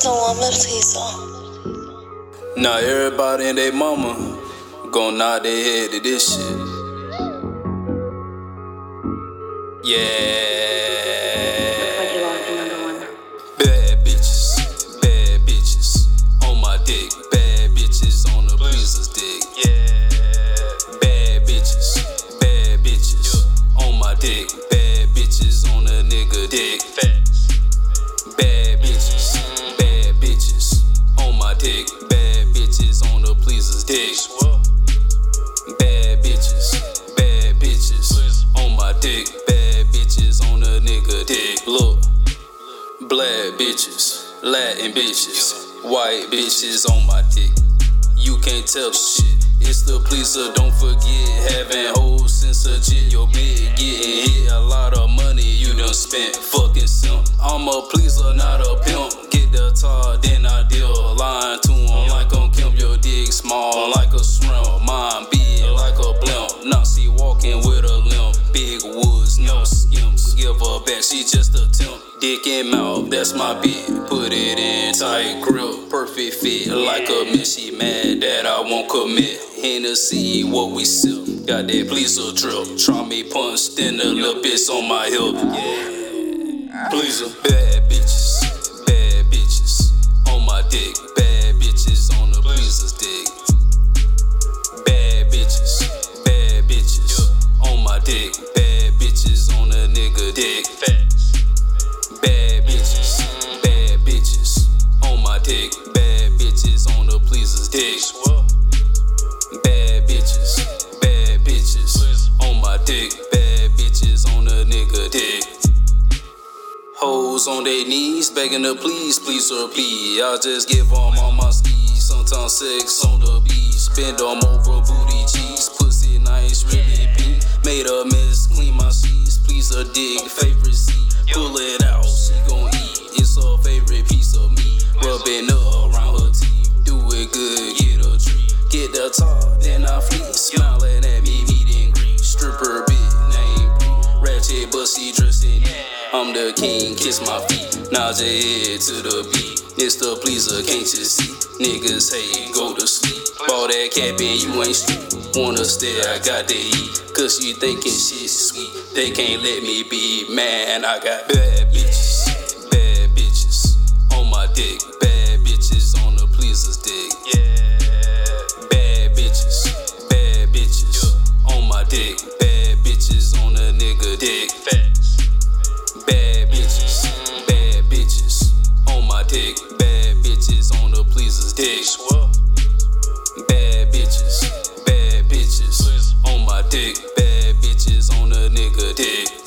So I'm left to you, so. Now everybody and their mama gon' nod their head to this shit. Yeah. Looks like you lost another one. Bad bitches on my dick. Bad bitches on the pleaser's dick. Yeah. Bad bitches on my dick. Bad bitches on a nigga dick. Bad bitches on my dick. Bad bitches on the pleaser's dick. Bad bitches on my dick. Bad bitches on a nigga dick. Look, black bitches, Latin bitches, white bitches on my dick. You can't tell shit. It's the pleaser, don't forget. Having whole sense of jit. Your bid getting hit. A lot of money you done spent. Fucking simp. I'm a pleaser, not a pimp. Get the tar, then I deal. Lying to him like I'm Kim. Your dick small like a shrimp. Mine big like a blimp. Nazi walking with a limp. Big woods, no skims. Give her back, she just a temp. Dick and mouth, that's my bit. Put it in tight grip, perfect fit. Like a miss, she mad that I won't commit. Hennessy, what we sip. Got that pleaser drip. Try me punched in the little bitch on my hip. Yeah. Pleaser. Bad bitches on my dick. Bad bitches on the pleaser's dick. Bad bitches on my dick. Bad bitches on a nigga dick. Bad bitches on my dick. Bad bitches on the pleaser's dick. Bad bitches on my dick. Bad bitches on a nigga dick. Hoes on their knees, begging to please or please. I just give them all my skis. Sometimes sex on the beach. Bend them over booty cheeks. Pussy nice, really pink. Made a mess, clean my sheets. Please a dick, favorite seat. Pull it out, she gon' eat. It's her favorite piece of meat. Rubbing up around her teeth. Do it good, get a treat. Get the top, then I flee. Smiling at me, meet and greet. Stripper bit, name Bree. Ratchet, but she dressing neat. I'm the king, kiss my feet. Nod your head to the beat. It's the pleaser, can't you see? Niggas hate, go to sleep. Ball that cap and you ain't street. Wanna stare, I got to eat. Cause you thinking shit's sweet. They can't let me be, man. I got bad bitches on my dick. Bad bitches on the pleaser's dick. Yeah. Bad bitches on my dick. Bad bitches on a nigga dick. Bad bitches on my dick. Bad bitches on the pleaser's dick. Bad bitches on my dick. Bad bitches on a nigga dick.